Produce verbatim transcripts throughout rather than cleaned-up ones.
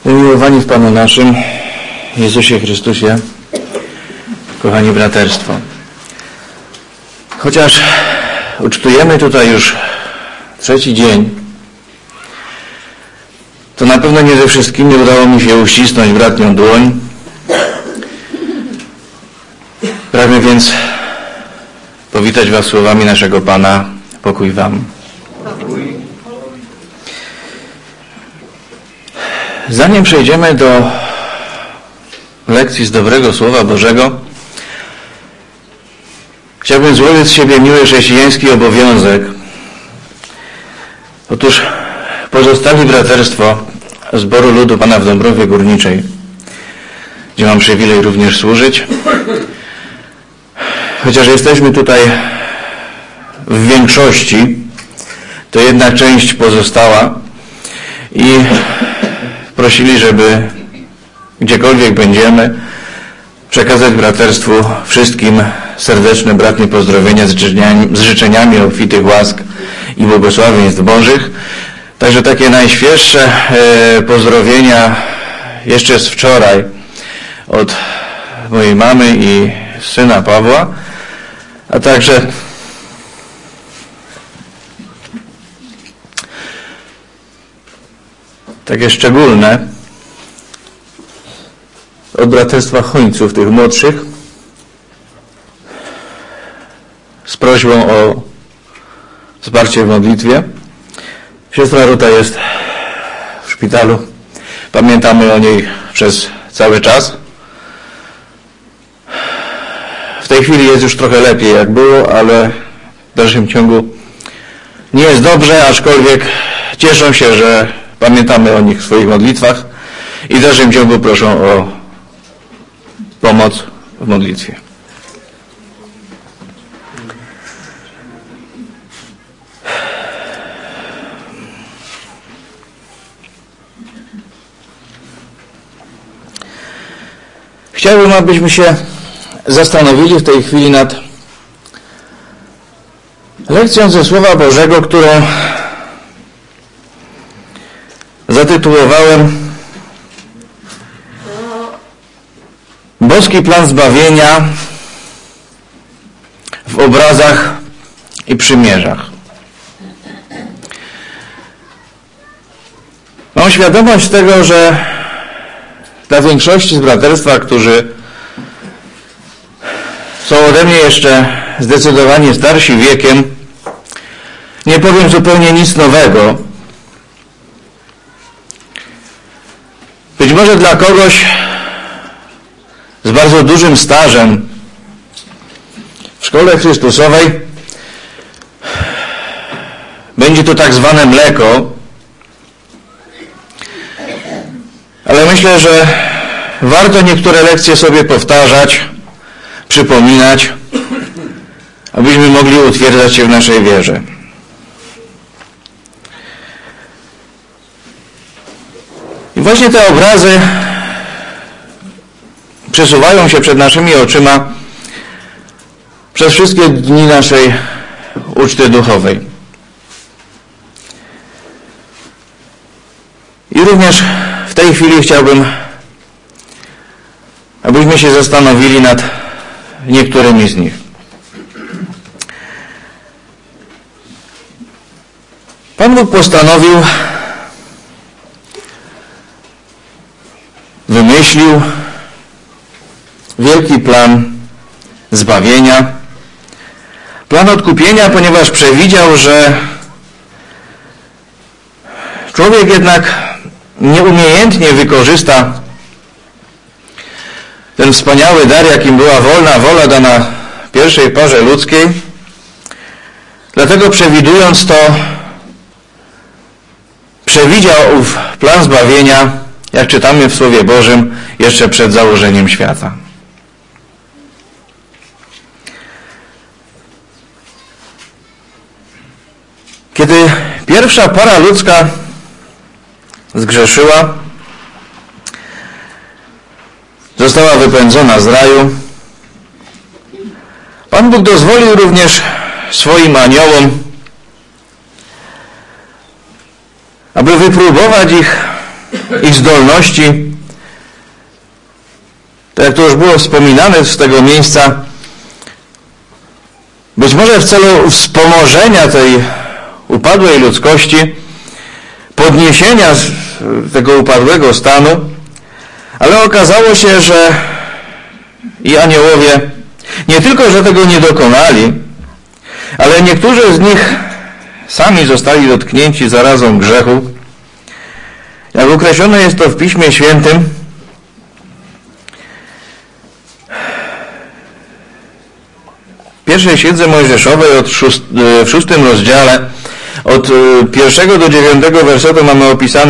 Umiłowani w Panu naszym Jezusie Chrystusie, kochani braterstwo. Chociaż ucztujemy tutaj już trzeci dzień, to na pewno nie ze wszystkimi udało mi się uścisnąć bratnią dłoń. Pragnę więc powitać Was słowami naszego Pana. Pokój Wam. Zanim przejdziemy do lekcji z dobrego Słowa Bożego, chciałbym złożyć z siebie miły chrześcijański obowiązek. Otóż pozostali braterstwo Zboru Ludu Pana w Dąbrowie Górniczej, gdzie mam przywilej również służyć, chociaż jesteśmy tutaj w większości, to jednak część pozostała i prosili, żeby gdziekolwiek będziemy przekazać braterstwu wszystkim serdeczne bratnie pozdrowienia z życzeniami, z życzeniami obfitych łask i błogosławieństw Bożych. Także takie najświeższe e, pozdrowienia jeszcze z wczoraj od mojej mamy i syna Pawła, a także takie szczególne od braterstwa Chońców, tych młodszych, z prośbą o wsparcie w modlitwie. Siostra Ruta jest w szpitalu. Pamiętamy o niej przez cały czas. W tej chwili jest już trochę lepiej, jak było, ale w dalszym ciągu nie jest dobrze, aczkolwiek cieszą się, że pamiętamy o nich w swoich modlitwach i w dalszym ciągu proszą o pomoc w modlitwie. Chciałbym, abyśmy się zastanowili w tej chwili nad lekcją ze Słowa Bożego, którą zatytułowałem Boski plan zbawienia w obrazach i przymierzach. Mam świadomość tego, że dla większości z braterstwa, którzy są ode mnie jeszcze zdecydowanie starsi wiekiem, nie powiem zupełnie nic nowego. Być może dla kogoś z bardzo dużym stażem w szkole Chrystusowej będzie to tak zwane mleko, ale myślę, że warto niektóre lekcje sobie powtarzać, przypominać, abyśmy mogli utwierdzać się w naszej wierze. I właśnie te obrazy przesuwają się przed naszymi oczyma przez wszystkie dni naszej uczty duchowej. I również w tej chwili chciałbym, abyśmy się zastanowili nad niektórymi z nich. Pan Bóg postanowił, wymyślił wielki plan zbawienia, plan odkupienia, ponieważ przewidział, że człowiek jednak nieumiejętnie wykorzysta ten wspaniały dar, jakim była wolna wola dana pierwszej parze ludzkiej. Dlatego przewidując to, przewidział ów plan zbawienia, jak czytamy w Słowie Bożym, jeszcze przed założeniem świata. Kiedy pierwsza para ludzka zgrzeszyła, została wypędzona z raju, Pan Bóg dozwolił również swoim aniołom, aby wypróbować ich ich zdolności. Tak jak to już było wspominane z tego miejsca, być może w celu wspomożenia tej upadłej ludzkości, podniesienia tego upadłego stanu, ale okazało się, że i aniołowie nie tylko, że tego nie dokonali, ale niektórzy z nich sami zostali dotknięci zarazą grzechu. Jak określone jest to w Piśmie Świętym, w pierwszej księdze Mojżeszowej od szóst, w szóstym rozdziale od pierwszego do dziewiątego wersetu mamy opisany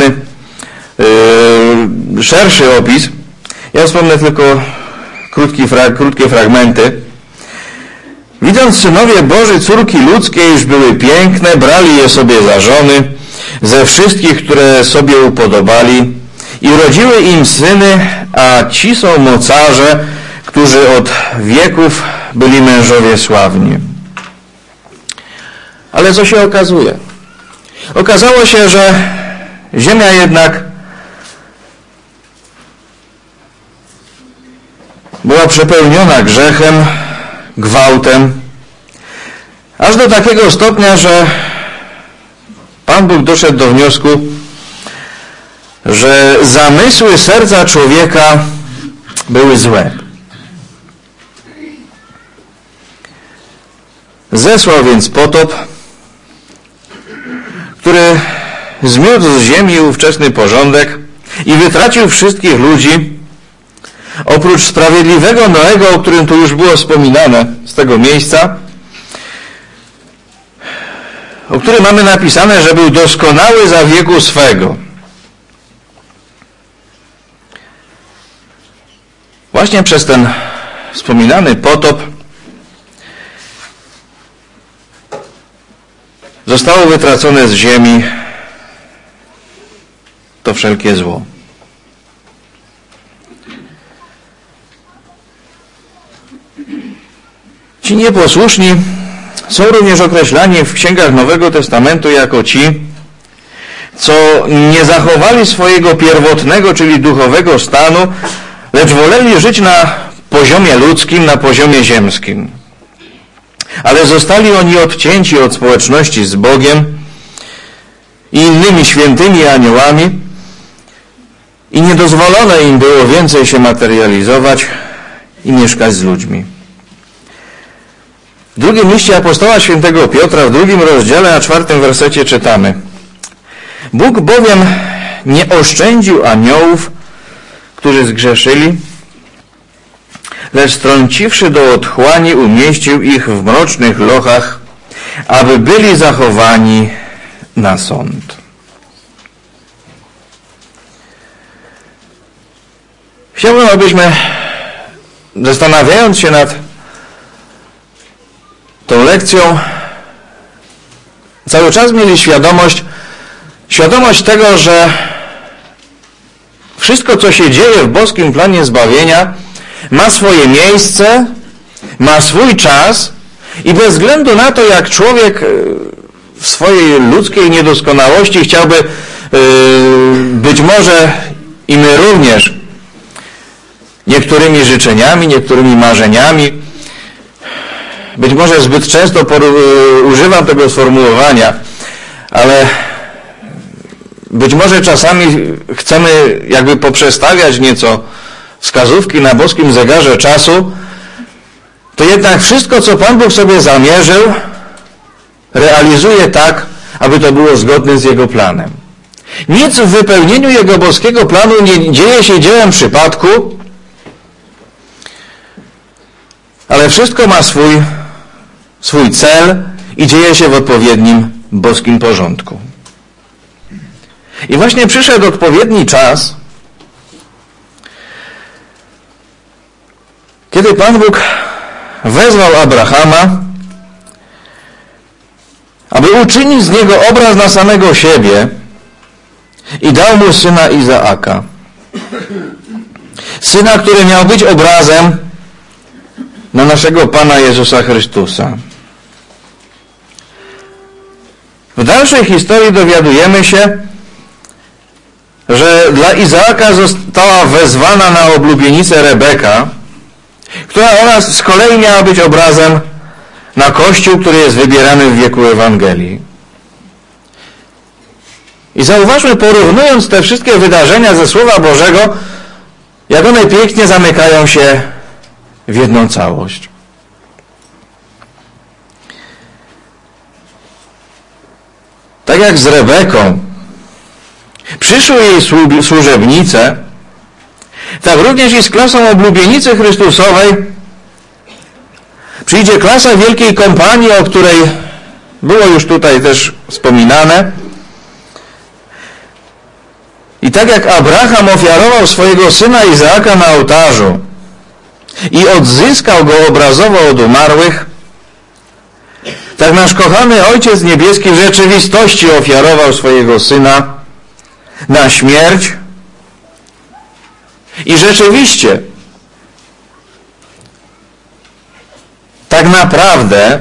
yy, szerszy opis. Ja wspomnę tylko krótki frag, krótkie fragmenty. Widząc synowie Boży córki ludzkie, iż były piękne, brali je sobie za żony ze wszystkich, które sobie upodobali i rodziły im syny, a ci są mocarze, którzy od wieków byli mężowie sławni. Ale co się okazuje? Okazało się, że ziemia jednak była przepełniona grzechem, gwałtem, aż do takiego stopnia, że Pan Bóg doszedł do wniosku, że zamysły serca człowieka były złe. Zesłał więc potop, który zmiótł z ziemi ówczesny porządek i wytracił wszystkich ludzi, oprócz sprawiedliwego Noego, o którym tu już było wspominane z tego miejsca, o którym mamy napisane, że był doskonały za wieku swego. Właśnie przez ten wspominany potop zostało wytracone z ziemi to wszelkie zło. Ci nieposłuszni są również określani w księgach Nowego Testamentu jako ci, co nie zachowali swojego pierwotnego, czyli duchowego stanu, lecz woleli żyć na poziomie ludzkim, na poziomie ziemskim. Ale zostali oni odcięci od społeczności z Bogiem i innymi świętymi aniołami i nie dozwolono im było więcej się materializować i mieszkać z ludźmi. W drugim liście apostoła świętego Piotra, w drugim rozdziale, na czwartym wersecie czytamy: Bóg bowiem nie oszczędził aniołów, którzy zgrzeszyli, lecz strąciwszy do otchłani, umieścił ich w mrocznych lochach, aby byli zachowani na sąd. Chciałbym, abyśmy, zastanawiając się nad tą lekcją, cały czas mieli świadomość, świadomość tego, że wszystko, co się dzieje w boskim planie zbawienia, ma swoje miejsce, ma swój czas i bez względu na to, jak człowiek w swojej ludzkiej niedoskonałości chciałby być może i my również niektórymi życzeniami, niektórymi marzeniami, być może zbyt często używam tego sformułowania, ale być może czasami chcemy jakby poprzestawiać nieco wskazówki na boskim zegarze czasu, to jednak wszystko, co Pan Bóg sobie zamierzył, realizuje tak, aby to było zgodne z Jego planem. Nic w wypełnieniu Jego boskiego planu nie dzieje się dziełem przypadku, ale wszystko ma swój, swój cel i dzieje się w odpowiednim boskim porządku. I właśnie przyszedł odpowiedni czas, kiedy Pan Bóg wezwał Abrahama, aby uczynić z niego obraz na samego siebie i dał mu syna Izaaka. Syna, który miał być obrazem na naszego Pana Jezusa Chrystusa. W dalszej historii dowiadujemy się, że że dla Izaaka została wezwana na oblubienicę Rebeka, która ona z kolei miała być obrazem na Kościół, który jest wybierany w wieku Ewangelii. I zauważmy, porównując te wszystkie wydarzenia ze Słowa Bożego, jak one pięknie zamykają się w jedną całość. Tak jak z Rebeką przyszły jej służebnice, tak również i z klasą oblubienicy Chrystusowej przyjdzie klasa wielkiej kompanii, o której było już tutaj też wspominane. I tak jak Abraham ofiarował swojego syna Izaaka na ołtarzu i odzyskał go obrazowo od umarłych, tak nasz kochany Ojciec Niebieski w rzeczywistości ofiarował swojego Syna na śmierć i rzeczywiście tak naprawdę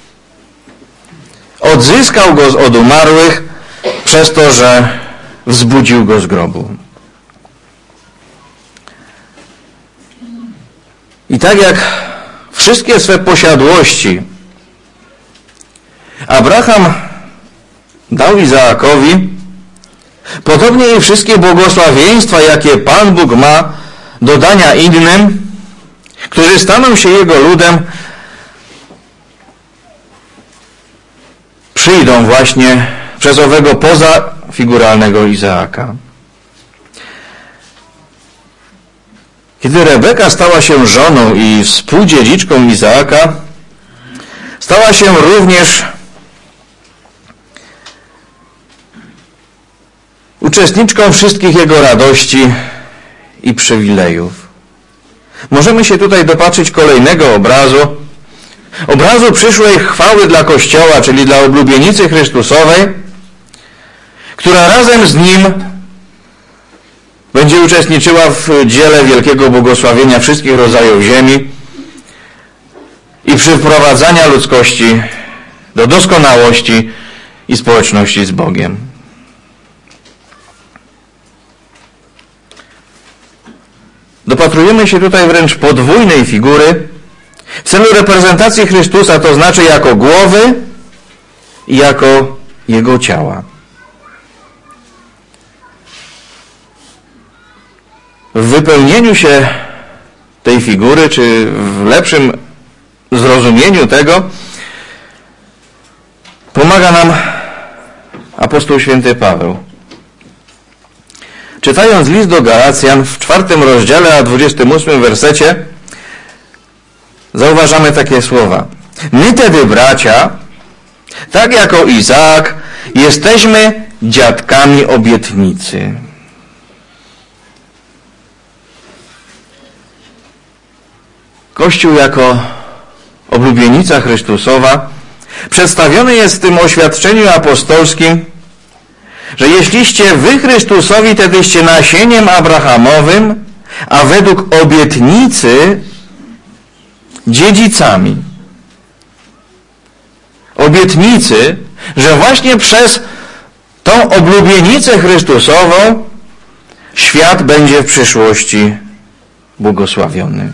odzyskał go od umarłych przez to, że wzbudził go z grobu. I tak jak wszystkie swe posiadłości Abraham dał Izaakowi, podobnie i wszystkie błogosławieństwa, jakie Pan Bóg ma do dania innym, którzy staną się Jego ludem, przyjdą właśnie przez owego pozafiguralnego Izaaka. Kiedy Rebeka stała się żoną i współdziedziczką Izaaka, stała się również uczestniczką wszystkich jego radości i przywilejów. Możemy się tutaj dopatrzyć kolejnego obrazu, obrazu przyszłej chwały dla Kościoła, czyli dla oblubienicy Chrystusowej, która razem z Nim będzie uczestniczyła w dziele wielkiego błogosławienia wszystkich rodzajów ziemi i przyprowadzania ludzkości do doskonałości i społeczności z Bogiem. Dopatrujemy się tutaj wręcz podwójnej figury w celu reprezentacji Chrystusa, to znaczy jako głowy i jako Jego ciała. W wypełnieniu się tej figury, czy w lepszym zrozumieniu tego, pomaga nam apostoł święty Paweł. Czytając list do Galacjan w czwartym rozdziale, a dwudziestym ósmym wersecie, zauważamy takie słowa. My tedy, bracia, tak jako Izaak, jesteśmy dziadkami obietnicy. Kościół jako oblubienica Chrystusowa przedstawiony jest w tym oświadczeniu apostolskim, że jeśliście wy Chrystusowi, tedyście nasieniem Abrahamowym, a według obietnicy dziedzicami. Obietnicy, że właśnie przez tą oblubienicę Chrystusową świat będzie w przyszłości błogosławiony.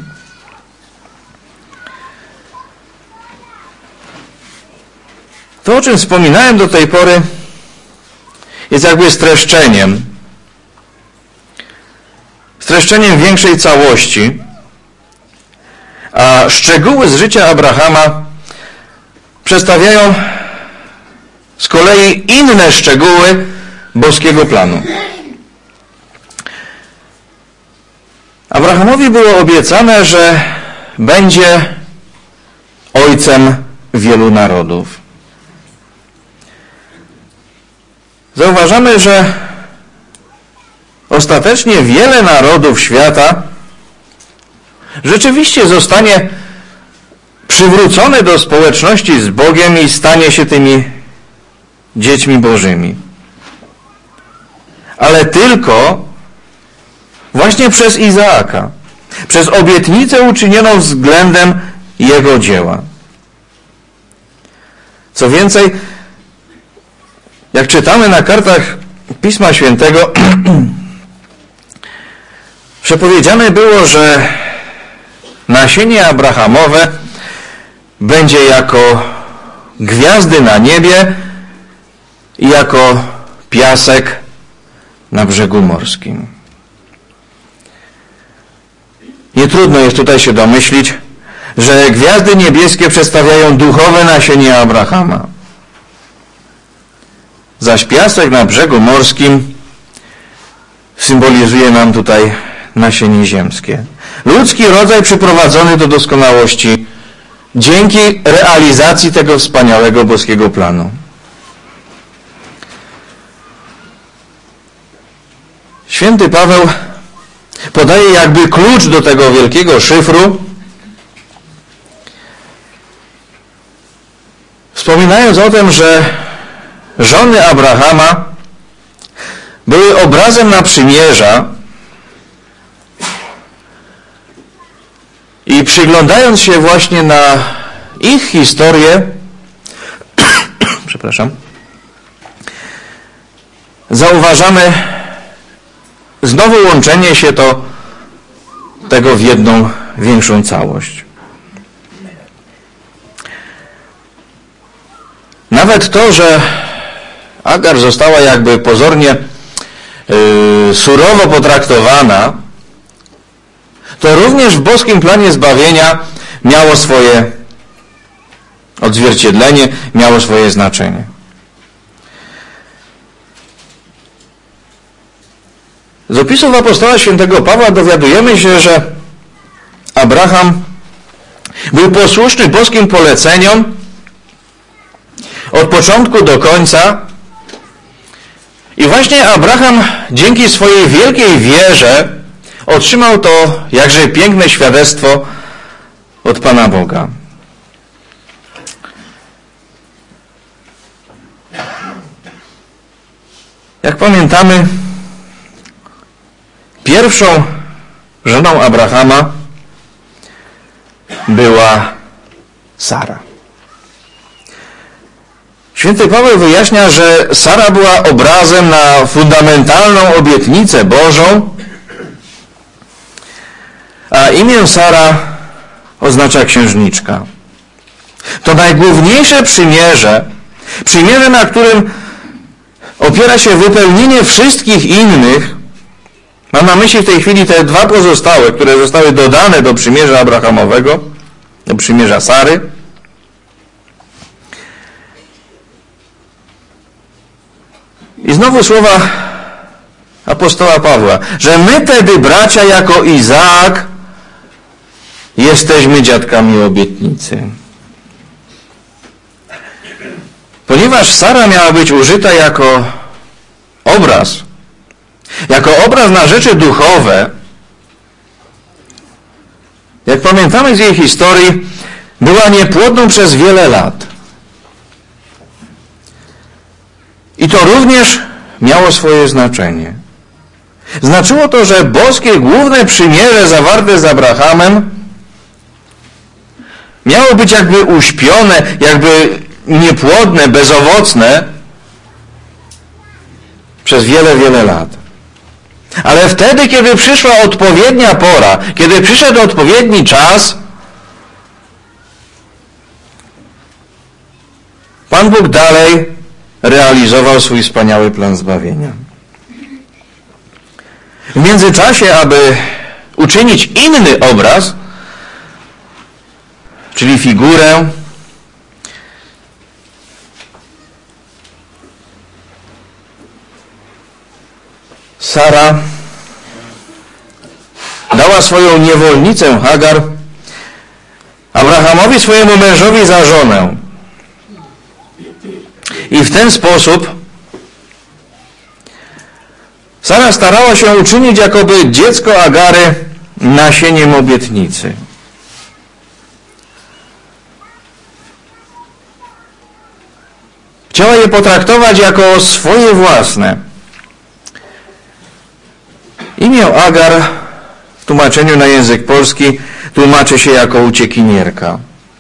To, o czym wspominałem do tej pory, jest jakby streszczeniem. Streszczeniem większej całości. A szczegóły z życia Abrahama przedstawiają z kolei inne szczegóły boskiego planu. Abrahamowi było obiecane, że będzie ojcem wielu narodów. Zauważamy, że ostatecznie wiele narodów świata rzeczywiście zostanie przywrócone do społeczności z Bogiem i stanie się tymi dziećmi Bożymi. Ale tylko właśnie przez Izaaka, przez obietnicę uczynioną względem jego dzieła. Co więcej, jak czytamy na kartach Pisma Świętego, Przepowiedziane było, że nasienie Abrahamowe będzie jako gwiazdy na niebie i jako piasek na brzegu morskim. Nie trudno jest tutaj się domyślić, że gwiazdy niebieskie przedstawiają duchowe nasienie Abrahama, zaś piasek na brzegu morskim symbolizuje nam tutaj nasienie ziemskie. Ludzki rodzaj przyprowadzony do doskonałości dzięki realizacji tego wspaniałego boskiego planu. Święty Paweł podaje jakby klucz do tego wielkiego szyfru, wspominając o tym, że żony Abrahama były obrazem na przymierza i przyglądając się właśnie na ich historię, przepraszam, zauważamy znowu łączenie się to tego w jedną większą całość. Nawet to, że Agar została jakby pozornie yy, surowo potraktowana, to również w boskim planie zbawienia miało swoje odzwierciedlenie, miało swoje znaczenie. Z opisów apostoła świętego Pawła dowiadujemy się, że Abraham był posłuszny boskim poleceniom od początku do końca i właśnie Abraham dzięki swojej wielkiej wierze otrzymał to jakże piękne świadectwo od Pana Boga. Jak pamiętamy, pierwszą żoną Abrahama była Sara. Święty Paweł wyjaśnia, że Sara była obrazem na fundamentalną obietnicę Bożą, a imię Sara oznacza księżniczka. To najgłówniejsze przymierze, przymierze, na którym opiera się wypełnienie wszystkich innych. Mam na myśli w tej chwili te dwa pozostałe, które zostały dodane do przymierza Abrahamowego, do przymierza Sary. I znowu słowa apostoła Pawła, że my tedy, bracia, jako Izaak, jesteśmy dziadkami obietnicy. Ponieważ Sara miała być użyta jako obraz, jako obraz na rzeczy duchowe, jak pamiętamy z jej historii, była niepłodną przez wiele lat. I to również miało swoje znaczenie. Znaczyło to, że boskie główne przymierze zawarte z Abrahamem miało być jakby uśpione, jakby niepłodne, bezowocne przez wiele, wiele lat. Ale wtedy, kiedy przyszła odpowiednia pora, kiedy przyszedł odpowiedni czas, Pan Bóg dalej realizował swój wspaniały plan zbawienia. W międzyczasie, aby uczynić inny obraz, czyli figurę, Sara dała swoją niewolnicę Hagar Abrahamowi, swojemu mężowi, za żonę. I w ten sposób Sara starała się uczynić jakoby dziecko Agary nasieniem obietnicy. Chciała je potraktować jako swoje własne. Imię Agar w tłumaczeniu na język polski tłumaczy się jako uciekinierka.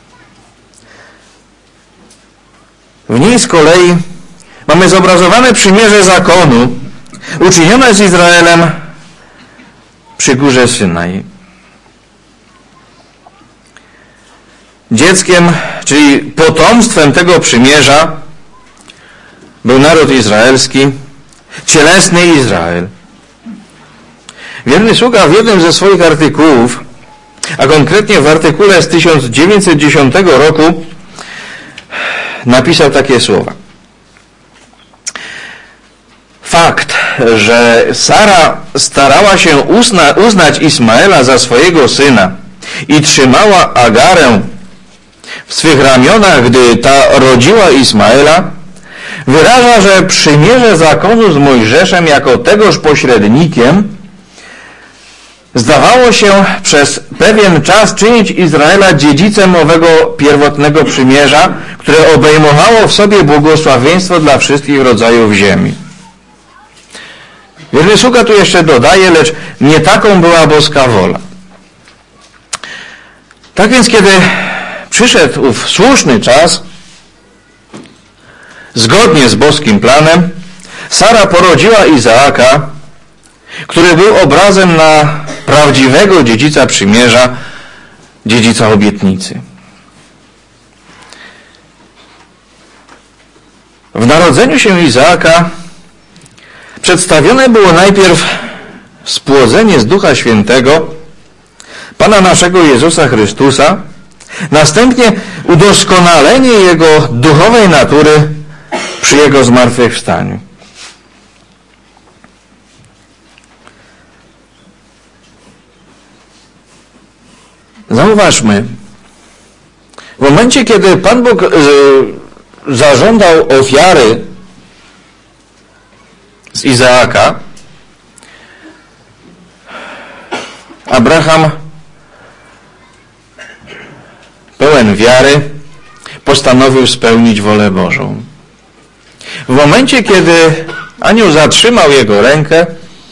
W niej z kolei mamy zobrazowane przymierze zakonu uczynione z Izraelem przy górze Synaj. Dzieckiem, czyli potomstwem tego przymierza był naród izraelski, cielesny Izrael. Wierny sługa w jednym ze swoich artykułów, a konkretnie w artykule z tysiąc dziewięćset dziesiątego roku, napisał takie słowa. Fakt, że Sara starała się uzna, uznać Ismaela za swojego syna i trzymała Agarę w swych ramionach, gdy ta rodziła Ismaela, wyraża, że przymierze zakonu z Mojżeszem jako tegoż pośrednikiem zdawało się przez pewien czas czynić Izraela dziedzicem owego pierwotnego przymierza, które obejmowało w sobie błogosławieństwo dla wszystkich rodzajów ziemi. Wierny sługa tu jeszcze dodaje, lecz nie taką była boska wola. Tak więc, kiedy przyszedł ów słuszny czas, zgodnie z boskim planem, Sara porodziła Izaaka, który był obrazem na prawdziwego dziedzica przymierza, dziedzica obietnicy. W narodzeniu się Izaaka przedstawione było najpierw spłodzenie z Ducha Świętego Pana naszego Jezusa Chrystusa, następnie udoskonalenie Jego duchowej natury przy Jego zmartwychwstaniu. Zauważmy, w momencie, kiedy Pan Bóg y, zażądał ofiary z Izaaka, Abraham, pełen wiary, postanowił spełnić wolę Bożą. W momencie, kiedy anioł zatrzymał jego rękę,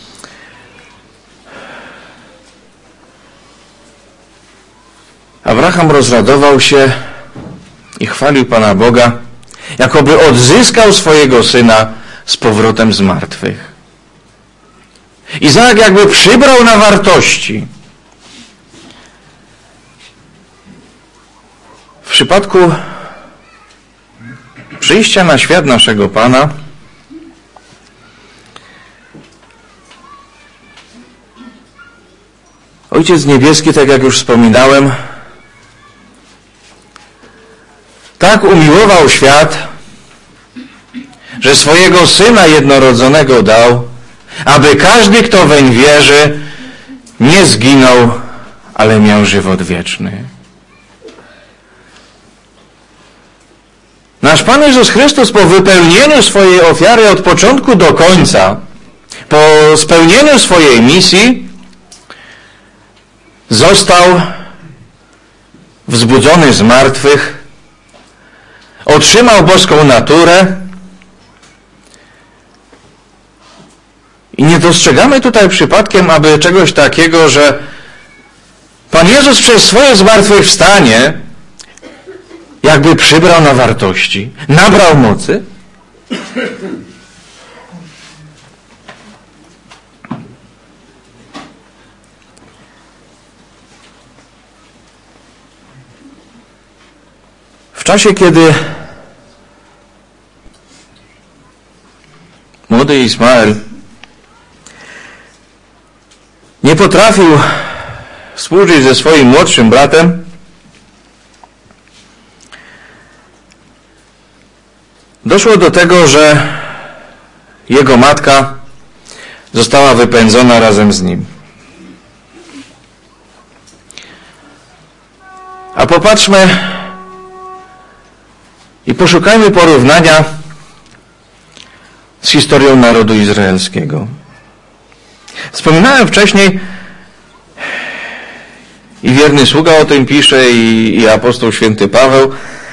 Abraham rozradował się i chwalił Pana Boga, jakoby odzyskał swojego syna z powrotem z martwych. Izaak jakby przybrał na wartości. W przypadku przyjścia na świat naszego Pana Ojciec Niebieski, tak jak już wspominałem, tak umiłował świat, że swojego Syna jednorodzonego dał, aby każdy, kto weń wierzy, nie zginął, ale miał żywot wieczny. Nasz Pan Jezus Chrystus po wypełnieniu swojej ofiary od początku do końca, po spełnieniu swojej misji, został wzbudzony z martwych, otrzymał boską naturę i nie dostrzegamy tutaj przypadkiem, aby czegoś takiego, że Pan Jezus przez swoje zmartwychwstanie jakby przybrał na wartości, nabrał mocy. W czasie, kiedy młody Ismael nie potrafił współżyć ze swoim młodszym bratem, doszło do tego, że jego matka została wypędzona razem z nim. A popatrzmy i poszukajmy porównania z historią narodu izraelskiego. Wspominałem wcześniej i wierny sługa o tym pisze i, i apostoł święty Paweł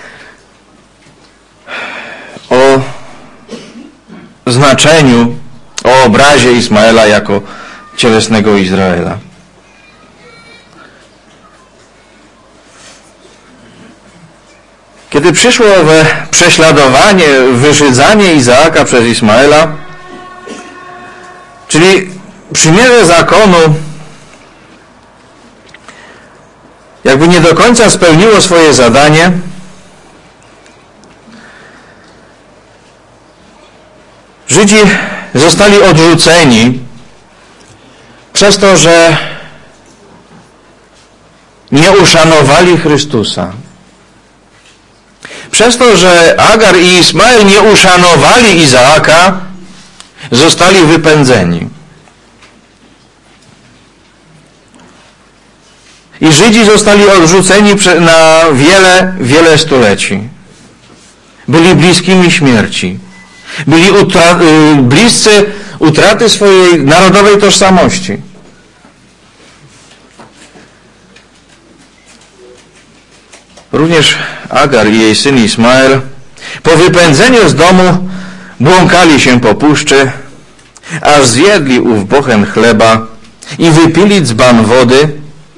o znaczeniu, o obrazie Ismaela jako cielesnego Izraela. Kiedy przyszło owe prześladowanie, wyszydzanie Izaaka przez Ismaela, czyli przymierze zakonu jakby nie do końca spełniło swoje zadanie. Żydzi zostali odrzuceni przez to, że nie uszanowali Chrystusa. Przez to, że Agar i Ismael nie uszanowali Izaaka, zostali wypędzeni. I Żydzi zostali odrzuceni na wiele, wiele stuleci. Byli bliskimi śmierci. Byli utra- bliscy utraty swojej narodowej tożsamości. Również Agar i jej syn Ismael po wypędzeniu z domu błąkali się po puszczy, aż zjedli ów bochen chleba i wypili dzban wody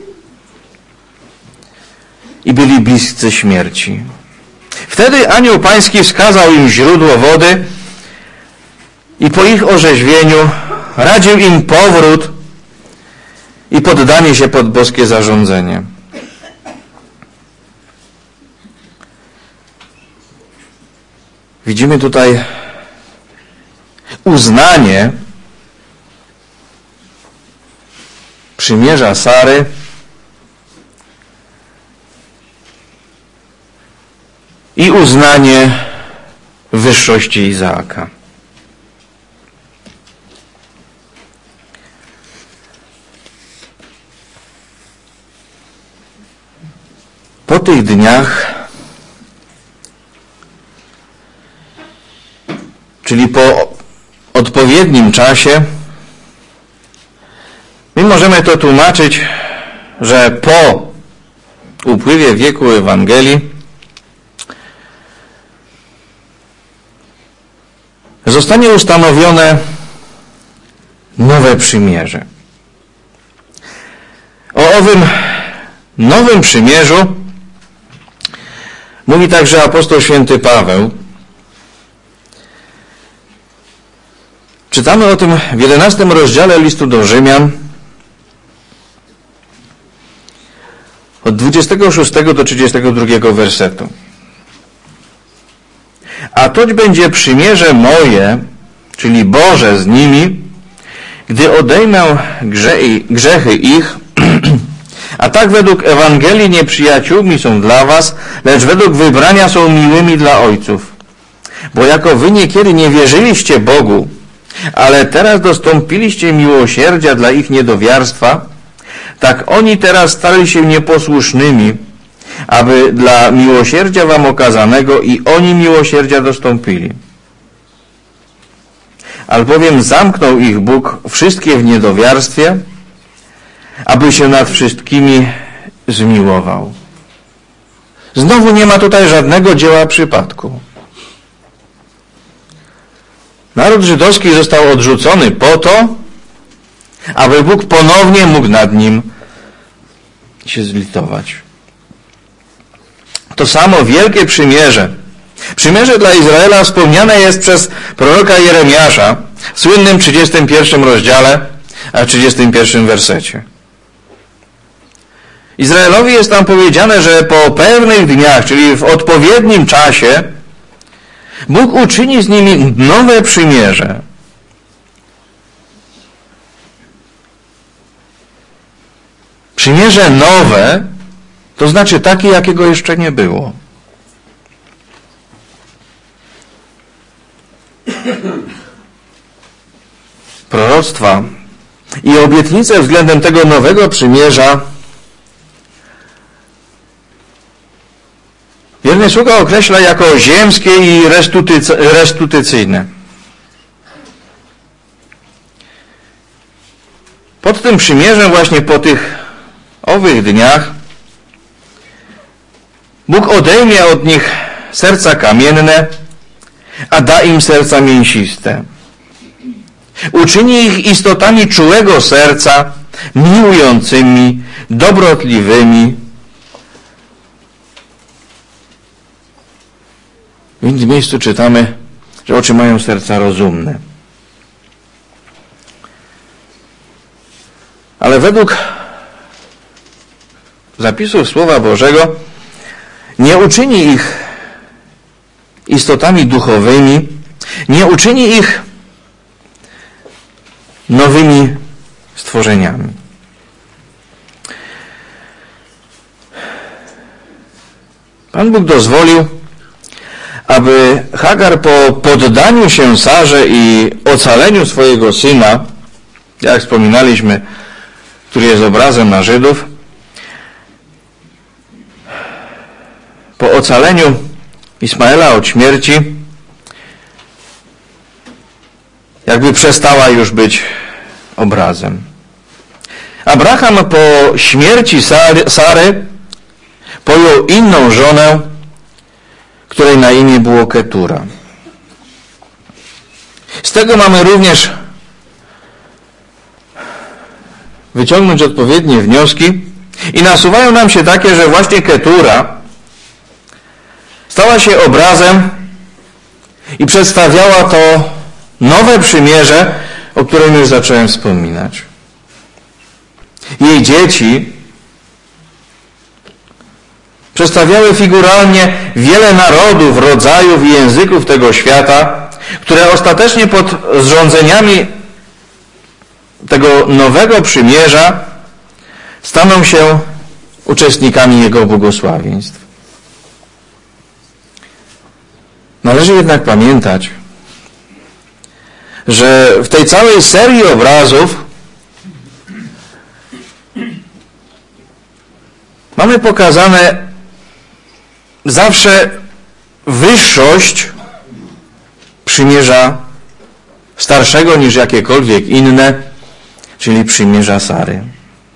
i byli bliscy śmierci. Wtedy anioł pański wskazał im źródło wody i po ich orzeźwieniu radził im powrót i poddanie się pod boskie zarządzenie. Widzimy tutaj uznanie przymierza Sary i uznanie wyższości Izaaka. Po tych dniach, czyli po odpowiednim czasie, my możemy to tłumaczyć, że po upływie wieku Ewangelii zostanie ustanowione nowe przymierze. O owym nowym przymierzu mówi także apostoł święty Paweł. Czytamy o tym w jedenastym rozdziale listu do Rzymian od dwudziestego szóstego do trzydziestego drugiego wersetu. A toć będzie przymierze moje, czyli Boże z nimi, gdy odejmę grzechy ich, a tak według Ewangelii nieprzyjaciółmi są dla was, lecz według wybrania są miłymi dla ojców. Bo jako wy niekiedy nie wierzyliście Bogu, ale teraz dostąpiliście miłosierdzia dla ich niedowiarstwa, tak oni teraz stali się nieposłusznymi, aby dla miłosierdzia wam okazanego i oni miłosierdzia dostąpili. Albowiem zamknął ich Bóg wszystkie w niedowiarstwie, aby się nad wszystkimi zmiłował. Znowu nie ma tutaj żadnego dzieła przypadku. Naród żydowski został odrzucony po to, aby Bóg ponownie mógł nad nim się zlitować. To samo wielkie przymierze. Przymierze dla Izraela wspomniane jest przez proroka Jeremiasza w słynnym trzydziestym pierwszym rozdziale, a trzydziestym pierwszym wersecie. Izraelowi jest tam powiedziane, że po pewnych dniach, czyli w odpowiednim czasie, Bóg uczyni z nimi nowe przymierze. Przymierze nowe to znaczy takie, jakiego jeszcze nie było. Proroctwa i obietnice względem tego nowego przymierza wierny sługa określa jako ziemskie i restytucyjne. Pod tym przymierzem właśnie po tych owych dniach Bóg odejmie od nich serca kamienne, a da im serca mięsiste. Uczyni ich istotami czułego serca, miłującymi, dobrotliwymi. W innym miejscu czytamy, że oczy mają serca rozumne. Ale według zapisów Słowa Bożego nie uczyni ich istotami duchowymi, nie uczyni ich nowymi stworzeniami. Pan Bóg dozwolił, aby Hagar po poddaniu się Sarze i ocaleniu swojego syna, jak wspominaliśmy, który jest obrazem na Żydów, po ocaleniu Ismaela od śmierci, jakby przestała już być obrazem. Abraham po śmierci Sary, Sary pojął inną żonę, której na imię było Ketura. Z tego mamy również wyciągnąć odpowiednie wnioski i nasuwają nam się takie, że właśnie Ketura stała się obrazem i przedstawiała to nowe przymierze, o którym już zacząłem wspominać. Jej dzieci przedstawiały figuralnie wiele narodów, rodzajów i języków tego świata, które ostatecznie pod zrządzeniami tego nowego przymierza staną się uczestnikami jego błogosławieństw. Należy jednak pamiętać, że w tej całej serii obrazów mamy pokazane zawsze wyższość przymierza starszego niż jakiekolwiek inne, czyli przymierza Sary.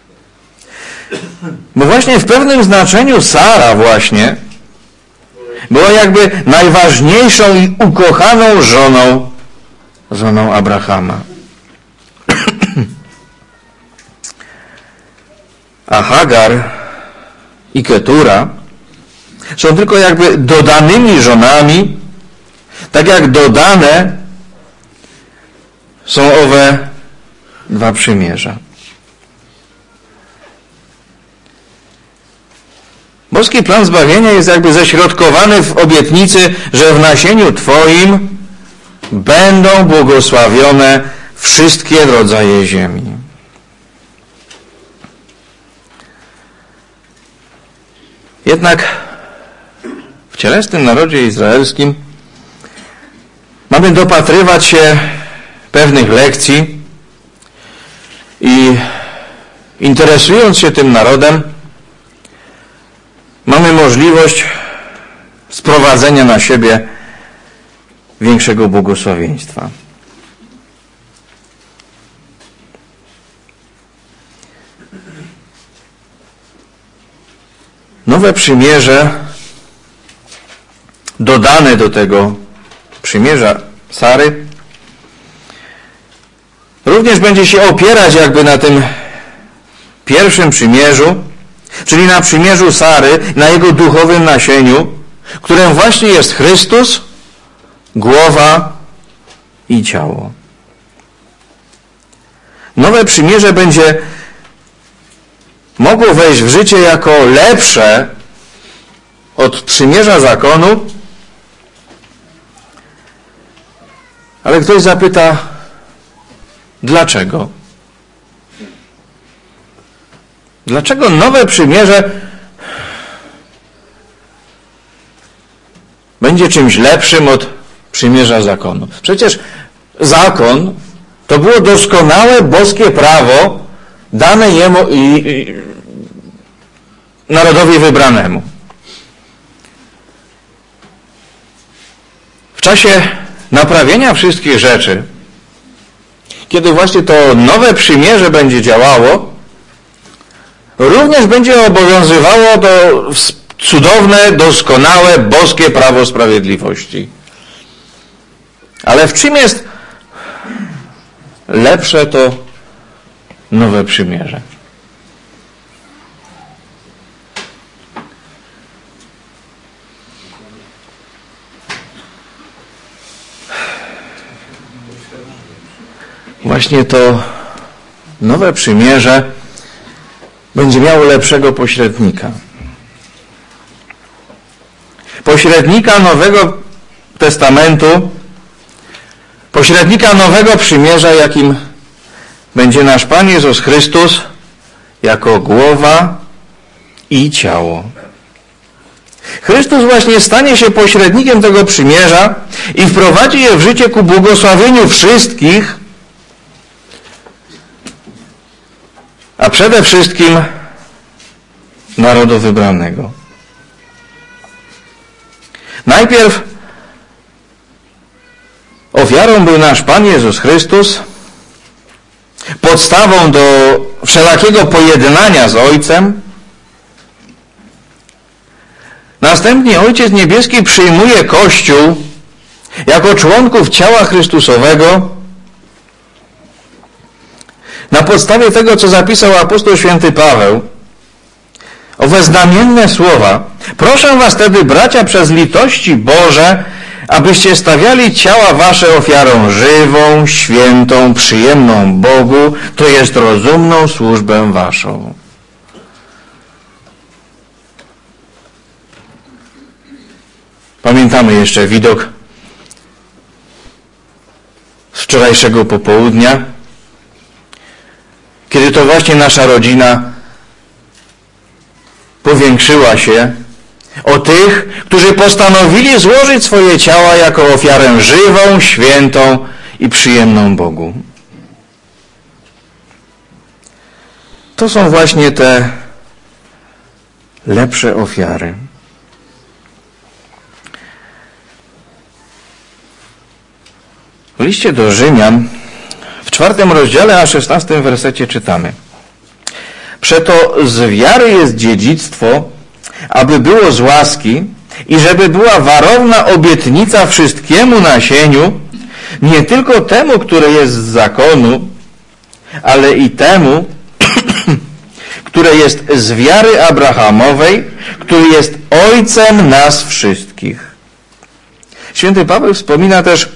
Bo właśnie w pewnym znaczeniu Sara właśnie była jakby najważniejszą i ukochaną żoną, żoną Abrahama. A Hagar i Ketura są tylko jakby dodanymi żonami, tak jak dodane są owe dwa przymierza. Boski plan zbawienia jest jakby ześrodkowany w obietnicy, że w nasieniu Twoim będą błogosławione wszystkie rodzaje ziemi. Jednak w cielesnym narodzie izraelskim mamy dopatrywać się pewnych lekcji i interesując się tym narodem, mamy możliwość sprowadzenia na siebie większego błogosławieństwa. Nowe przymierze dodane do tego przymierza Sary również będzie się opierać jakby na tym pierwszym przymierzu, czyli na przymierzu Sary, na jego duchowym nasieniu, którym właśnie jest Chrystus, głowa i ciało. Nowe przymierze będzie mogło wejść w życie jako lepsze od przymierza zakonu, ale ktoś zapyta, dlaczego? Dlaczego nowe przymierze będzie czymś lepszym od przymierza zakonu? Przecież zakon to było doskonałe boskie prawo dane jemu i, i narodowi wybranemu. W czasie naprawienia wszystkich rzeczy, kiedy właśnie to nowe przymierze będzie działało, również będzie obowiązywało to cudowne, doskonałe, boskie prawo sprawiedliwości. Ale w czym jest lepsze to nowe przymierze? Właśnie to nowe przymierze będzie miało lepszego pośrednika. Pośrednika Nowego Testamentu, pośrednika Nowego Przymierza, jakim będzie nasz Pan Jezus Chrystus jako głowa i ciało. Chrystus właśnie stanie się pośrednikiem tego przymierza i wprowadzi je w życie ku błogosławieniu wszystkich, a przede wszystkim narodu wybranego. Najpierw ofiarą był nasz Pan Jezus Chrystus, podstawą do wszelakiego pojednania z Ojcem. Następnie Ojciec Niebieski przyjmuje Kościół jako członków ciała Chrystusowego na podstawie tego, co zapisał apostoł święty Paweł. Owe znamienne słowa: proszę was tedy, bracia, przez litości Boże, abyście stawiali ciała wasze ofiarą żywą, świętą, przyjemną Bogu, to jest rozumną służbę waszą. Pamiętamy jeszcze widok z wczorajszego popołudnia, kiedy to właśnie nasza rodzina powiększyła się o tych, którzy postanowili złożyć swoje ciała jako ofiarę żywą, świętą i przyjemną Bogu. To są właśnie te lepsze ofiary. W liście do Rzymian w czwartym rozdziale, a szesnastym wersecie czytamy: przeto z wiary jest dziedzictwo, aby było z łaski i żeby była warowna obietnica wszystkiemu nasieniu, nie tylko temu, które jest z zakonu, ale i temu, które jest z wiary Abrahamowej, który jest ojcem nas wszystkich. Święty Paweł wspomina też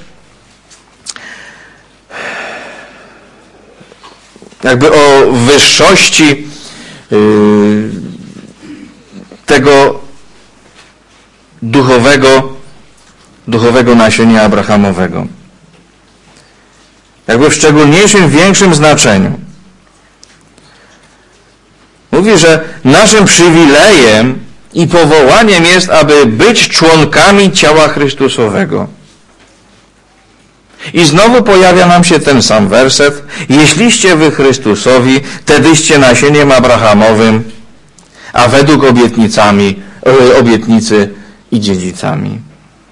jakby o wyższości yy, tego duchowego, duchowego nasienia Abrahamowego. Jakby w szczególniejszym, większym znaczeniu. Mówi, że naszym przywilejem i powołaniem jest, aby być członkami ciała Chrystusowego. I znowu pojawia nam się ten sam werset: jeśliście wy Chrystusowi, tedyście nasieniem Abrahamowym, a według obietnicami, obietnicy i dziedzicami.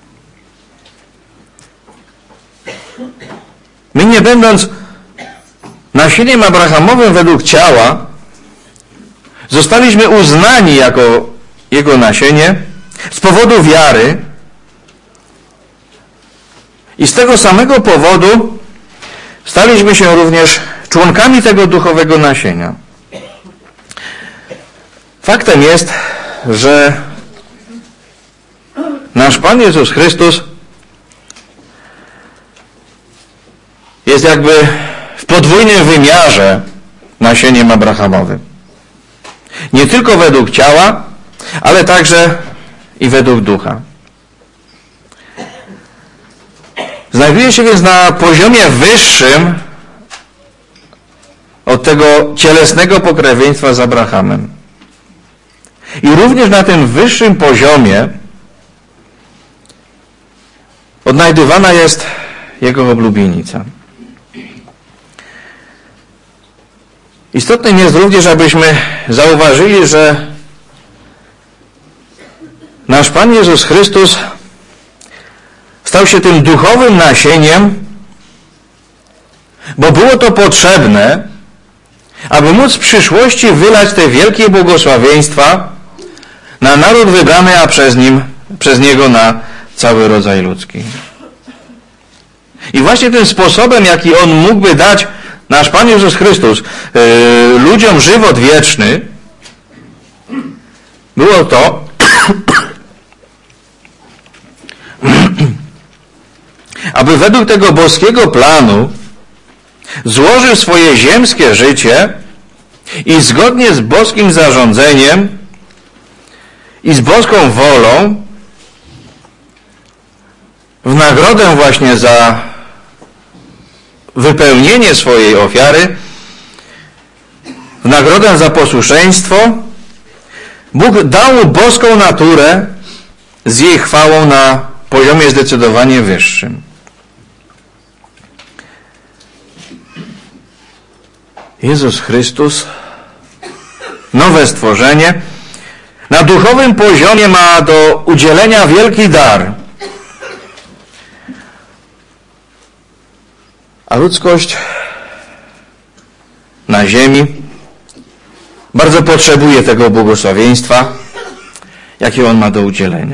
My, nie będąc nasieniem Abrahamowym według ciała, zostaliśmy uznani jako jego nasienie z powodu wiary i z tego samego powodu staliśmy się również członkami tego duchowego nasienia. Faktem jest, że nasz Pan Jezus Chrystus jest jakby w podwójnym wymiarze nasieniem Abrahamowym. Nie tylko według ciała, ale także i według ducha. Znajduje się więc na poziomie wyższym od tego cielesnego pokrewieństwa z Abrahamem. I również na tym wyższym poziomie odnajdywana jest jego oblubienica. Istotnym jest również, abyśmy zauważyli, że nasz Pan Jezus Chrystus stał się tym duchowym nasieniem, bo było to potrzebne, aby móc w przyszłości wylać te wielkie błogosławieństwa na naród wybrany, a przez nim, przez niego na cały rodzaj ludzki. I właśnie tym sposobem, jaki On mógłby dać, nasz Pan Jezus Chrystus, yy, ludziom żywot wieczny, było to, aby według tego boskiego planu złożył swoje ziemskie życie i zgodnie z boskim zarządzeniem i z boską wolą w nagrodę właśnie za wypełnienie swojej ofiary, w nagrodę za posłuszeństwo, Bóg dał mu boską naturę z jej chwałą na poziomie zdecydowanie wyższym. Jezus Chrystus, nowe stworzenie, na duchowym poziomie ma do udzielenia wielki dar. A ludzkość na ziemi bardzo potrzebuje tego błogosławieństwa, jakie On ma do udzielenia.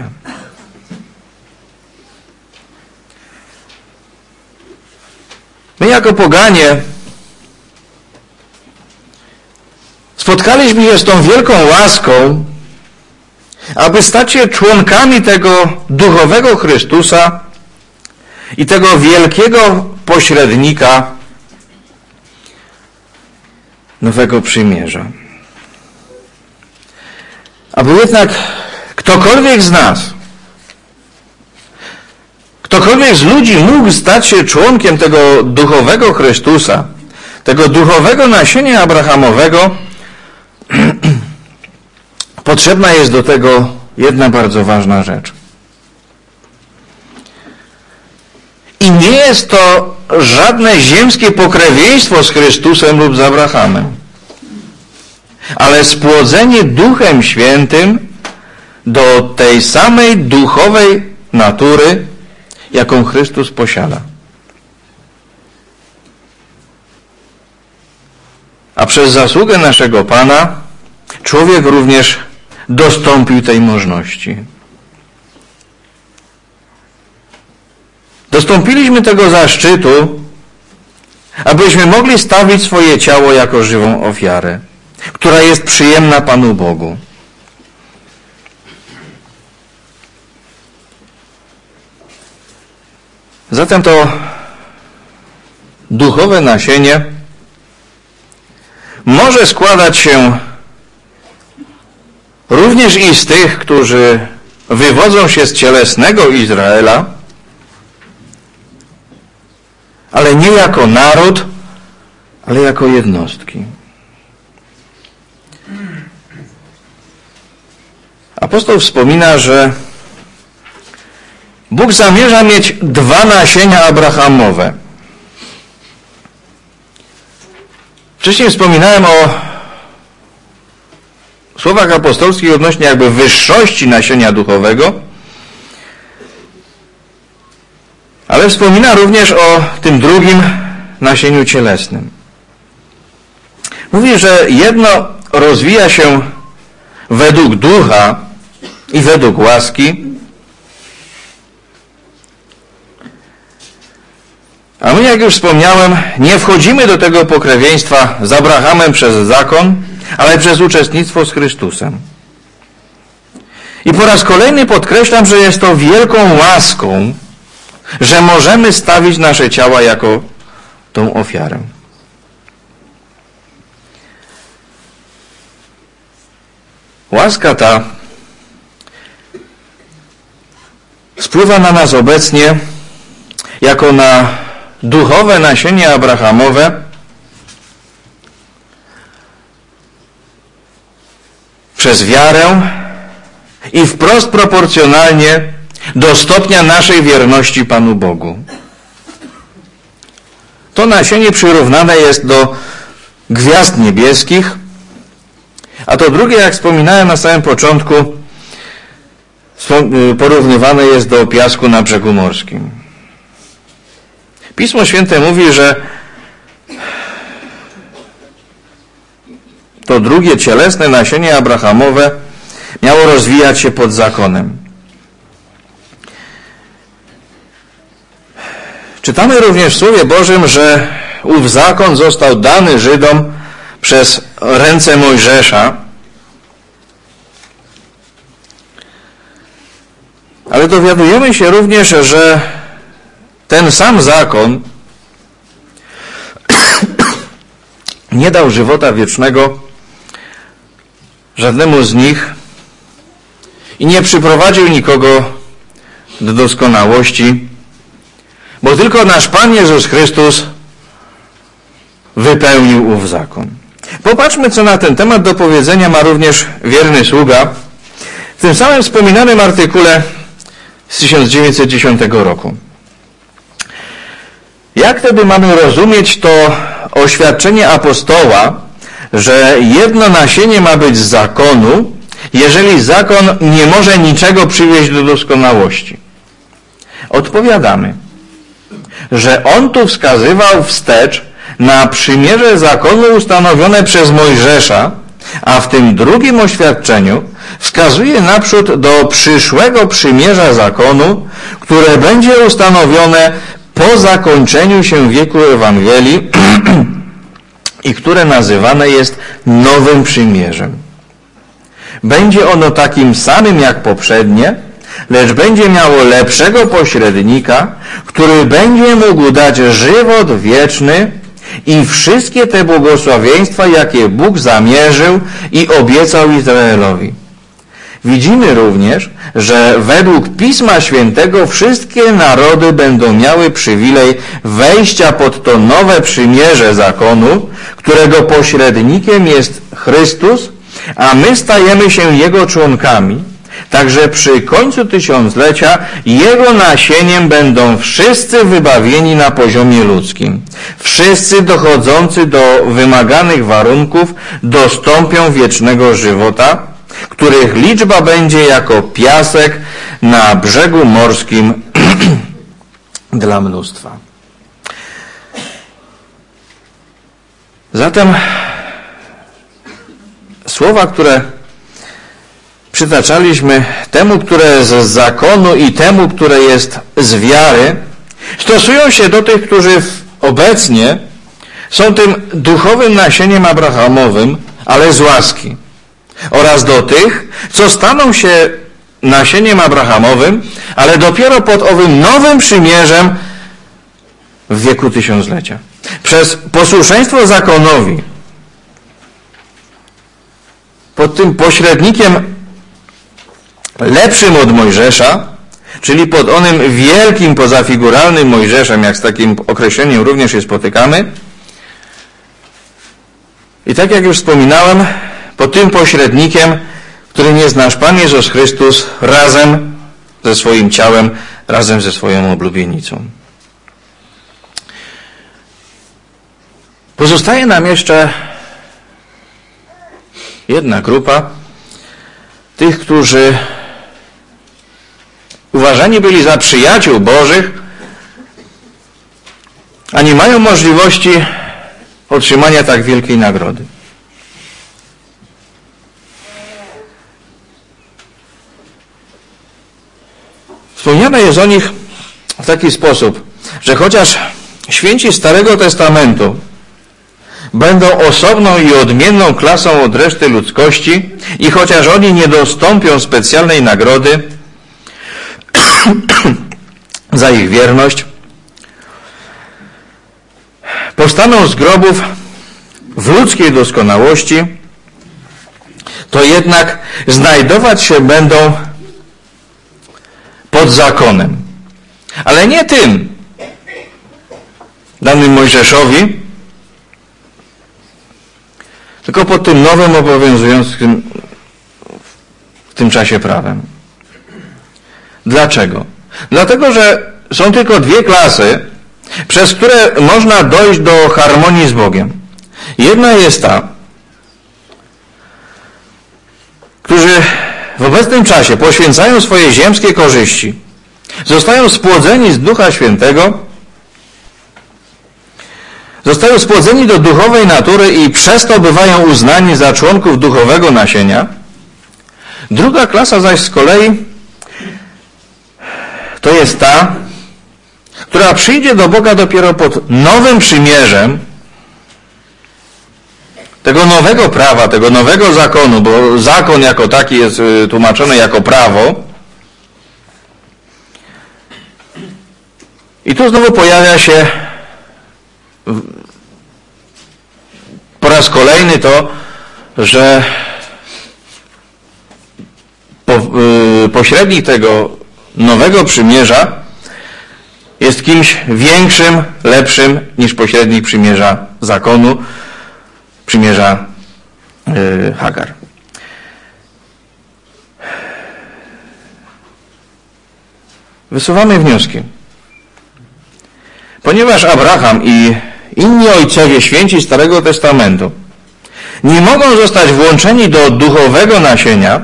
My jako poganie spotkaliśmy się z tą wielką łaską, aby stać się członkami tego duchowego Chrystusa i tego wielkiego pośrednika nowego przymierza. Aby jednak ktokolwiek z nas, ktokolwiek z ludzi mógł stać się członkiem tego duchowego Chrystusa, tego duchowego nasienia Abrahamowego, potrzebna jest do tego jedna bardzo ważna rzecz. I nie jest to żadne ziemskie pokrewieństwo z Chrystusem lub z Abrahamem, ale spłodzenie Duchem Świętym do tej samej duchowej natury, jaką Chrystus posiada. A przez zasługę naszego Pana człowiek również dostąpił tej możności. Dostąpiliśmy tego zaszczytu, abyśmy mogli stawić swoje ciało jako żywą ofiarę, która jest przyjemna Panu Bogu. Zatem to duchowe nasienie może składać się również i z tych, którzy wywodzą się z cielesnego Izraela, ale nie jako naród, ale jako jednostki. Apostoł wspomina, że Bóg zamierza mieć dwa nasienia Abrahamowe. Wcześniej wspominałem o słowach apostolskich odnośnie jakby wyższości nasienia duchowego, ale wspomina również o tym drugim nasieniu cielesnym. Mówi, że jedno rozwija się według ducha i według łaski, a my, jak już wspomniałem, nie wchodzimy do tego pokrewieństwa z Abrahamem przez zakon, ale przez uczestnictwo z Chrystusem. I po raz kolejny podkreślam, że jest to wielką łaską, że możemy stawić nasze ciała jako tą ofiarę. Łaska ta spływa na nas obecnie jako na duchowe nasienie Abrahamowe, przez wiarę i wprost proporcjonalnie do stopnia naszej wierności Panu Bogu. To nasienie przyrównane jest do gwiazd niebieskich, a to drugie, jak wspominałem na samym początku, porównywane jest do piasku na brzegu morskim. Pismo Święte mówi, że to drugie cielesne nasienie Abrahamowe miało rozwijać się pod zakonem. Czytamy również w Słowie Bożym, że ów zakon został dany Żydom przez ręce Mojżesza, ale dowiadujemy się również, że ten sam zakon nie dał żywota wiecznego żadnemu z nich i nie przyprowadził nikogo do doskonałości, bo tylko nasz Pan Jezus Chrystus wypełnił ów zakon. Popatrzmy, co na ten temat do powiedzenia ma również wierny sługa w tym samym wspominanym artykule z tysiąc dziewięćset dziesiątego roku. Jak wtedy mamy rozumieć to oświadczenie apostoła, że jedno nasienie ma być z zakonu, jeżeli zakon nie może niczego przywieźć do doskonałości? Odpowiadamy, że on tu wskazywał wstecz na przymierze zakonu ustanowione przez Mojżesza, a w tym drugim oświadczeniu wskazuje naprzód do przyszłego przymierza zakonu, które będzie ustanowione po zakończeniu się wieku Ewangelii i które nazywane jest Nowym Przymierzem. Będzie ono takim samym jak poprzednie, lecz będzie miało lepszego pośrednika, który będzie mógł dać żywot wieczny i wszystkie te błogosławieństwa, jakie Bóg zamierzył i obiecał Izraelowi. Widzimy również, że według Pisma Świętego wszystkie narody będą miały przywilej wejścia pod to nowe przymierze zakonu, którego pośrednikiem jest Chrystus, a my stajemy się Jego członkami. Także przy końcu tysiąclecia Jego nasieniem będą wszyscy wybawieni na poziomie ludzkim. Wszyscy dochodzący do wymaganych warunków dostąpią wiecznego żywota, których liczba będzie jako piasek na brzegu morskim dla mnóstwa. Zatem słowa, które przytaczaliśmy, temu, które jest z zakonu i temu, które jest z wiary, stosują się do tych, którzy obecnie są tym duchowym nasieniem abrahamowym, ale z łaski, oraz do tych, co staną się nasieniem abrahamowym, ale dopiero pod owym nowym przymierzem w wieku tysiąclecia. Przez posłuszeństwo zakonowi, pod tym pośrednikiem lepszym od Mojżesza, czyli pod onym wielkim pozafiguralnym Mojżeszem, jak z takim określeniem również się spotykamy. I tak jak już wspominałem, pod tym pośrednikiem, którym jest nasz Pan Jezus Chrystus razem ze swoim ciałem, razem ze swoją oblubienicą. Pozostaje nam jeszcze jedna grupa tych, którzy uważani byli za przyjaciół Bożych, a nie mają możliwości otrzymania tak wielkiej nagrody. Wspomniane jest o nich w taki sposób, że chociaż święci Starego Testamentu będą osobną i odmienną klasą od reszty ludzkości i chociaż oni nie dostąpią specjalnej nagrody za ich wierność, powstaną z grobów w ludzkiej doskonałości, to jednak znajdować się będą pod zakonem. Ale nie tym danym Mojżeszowi, tylko pod tym nowym obowiązującym w tym czasie prawem. Dlaczego? Dlatego, że są tylko dwie klasy, przez które można dojść do harmonii z Bogiem. Jedna jest ta, którzy w obecnym czasie poświęcają swoje ziemskie korzyści, zostają spłodzeni z Ducha Świętego, zostają spłodzeni do duchowej natury i przez to bywają uznani za członków duchowego nasienia. Druga klasa zaś z kolei to jest ta, która przyjdzie do Boga dopiero pod nowym przymierzem tego nowego prawa, tego nowego zakonu, bo zakon jako taki jest tłumaczony jako prawo. I tu znowu pojawia się po raz kolejny to, że pośrednik tego nowego przymierza jest kimś większym, lepszym niż pośrednik przymierza zakonu, przymierza yy, Hagar. Wysuwamy wnioski. Ponieważ Abraham i inni ojcowie święci Starego Testamentu nie mogą zostać włączeni do duchowego nasienia,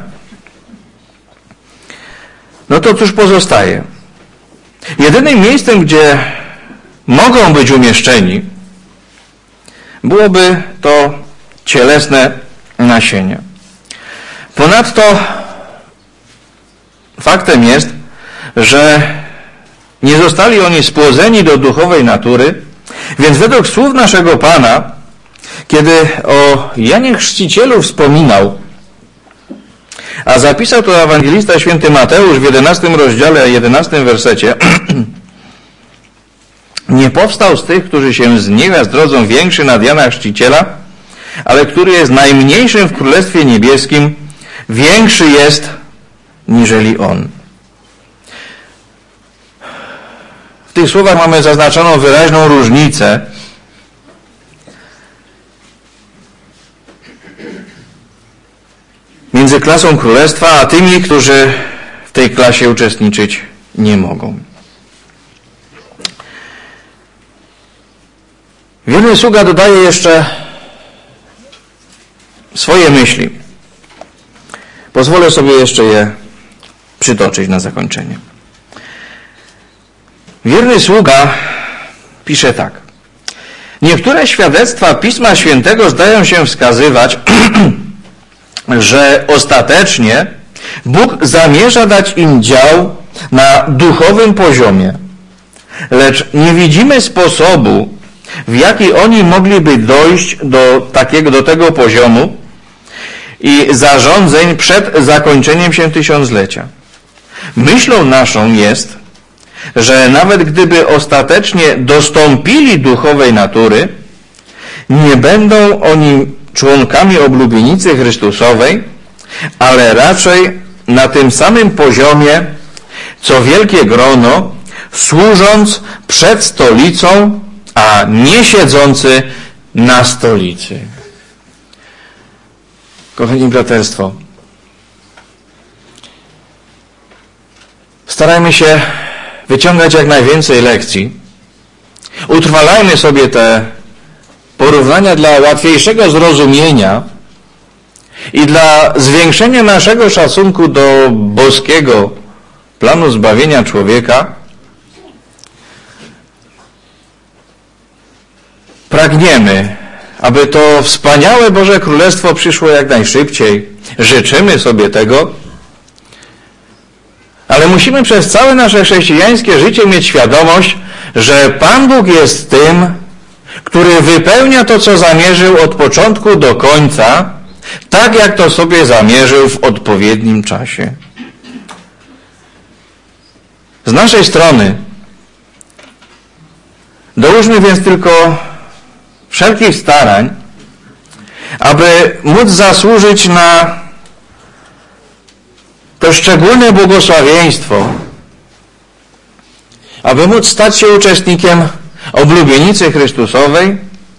no to cóż pozostaje? Jedynym miejscem, gdzie mogą być umieszczeni, byłoby to cielesne nasienie. Ponadto faktem jest, że nie zostali oni spłodzeni do duchowej natury, więc według słów naszego Pana, kiedy o Janie Chrzcicielu wspominał, a zapisał to ewangelista święty Mateusz w jedenastym rozdziale, jedenastym wersecie, nie powstał z tych, którzy się z niewiast rodzą, większy nad Jana Chrzciciela, ale który jest najmniejszym w Królestwie Niebieskim, większy jest niżeli on. W tych słowach mamy zaznaczoną wyraźną różnicę między klasą królestwa a tymi, którzy w tej klasie uczestniczyć nie mogą. Wierny sługa dodaje jeszcze swoje myśli. Pozwolę sobie jeszcze je przytoczyć na zakończenie. Wierny sługa pisze tak. Niektóre świadectwa Pisma Świętego zdają się wskazywać, że ostatecznie Bóg zamierza dać im dział na duchowym poziomie, lecz nie widzimy sposobu, w jaki oni mogliby dojść do takiego, do tego poziomu i zarządzeń przed zakończeniem się tysiąclecia. Myślą naszą jest, że nawet gdyby ostatecznie dostąpili duchowej natury, nie będą oni członkami oblubienicy Chrystusowej, ale raczej na tym samym poziomie, co wielkie grono, służąc przed stolicą, a nie siedzący na stolicy. Kochani braterstwo, starajmy się wyciągać jak najwięcej lekcji. Utrwalajmy sobie te porównania dla łatwiejszego zrozumienia i dla zwiększenia naszego szacunku do boskiego planu zbawienia człowieka. Pragniemy, aby to wspaniałe Boże Królestwo przyszło jak najszybciej. Życzymy sobie tego. Ale musimy przez całe nasze chrześcijańskie życie mieć świadomość, że Pan Bóg jest tym, który wypełnia to, co zamierzył od początku do końca, tak jak to sobie zamierzył w odpowiednim czasie. Z naszej strony dołóżmy więc tylko wszelkich starań, aby móc zasłużyć na to szczególne błogosławieństwo, aby móc stać się uczestnikiem oblubienicy Chrystusowej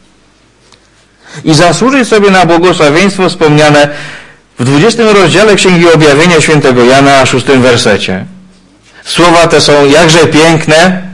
i zasłużyć sobie na błogosławieństwo wspomniane w dwudziestym rozdziale Księgi Objawienia świętego Jana, szóstym wersecie. Słowa te są jakże piękne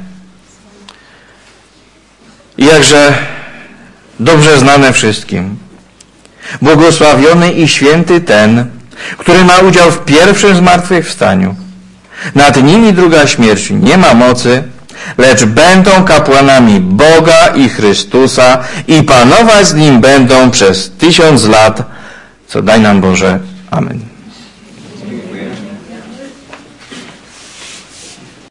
i jakże dobrze znane wszystkim. Błogosławiony i święty ten, który ma udział w pierwszym zmartwychwstaniu. Nad nimi druga śmierć nie ma mocy, lecz będą kapłanami Boga i Chrystusa i panować z Nim będą przez tysiąc lat, co daj nam Boże. Amen.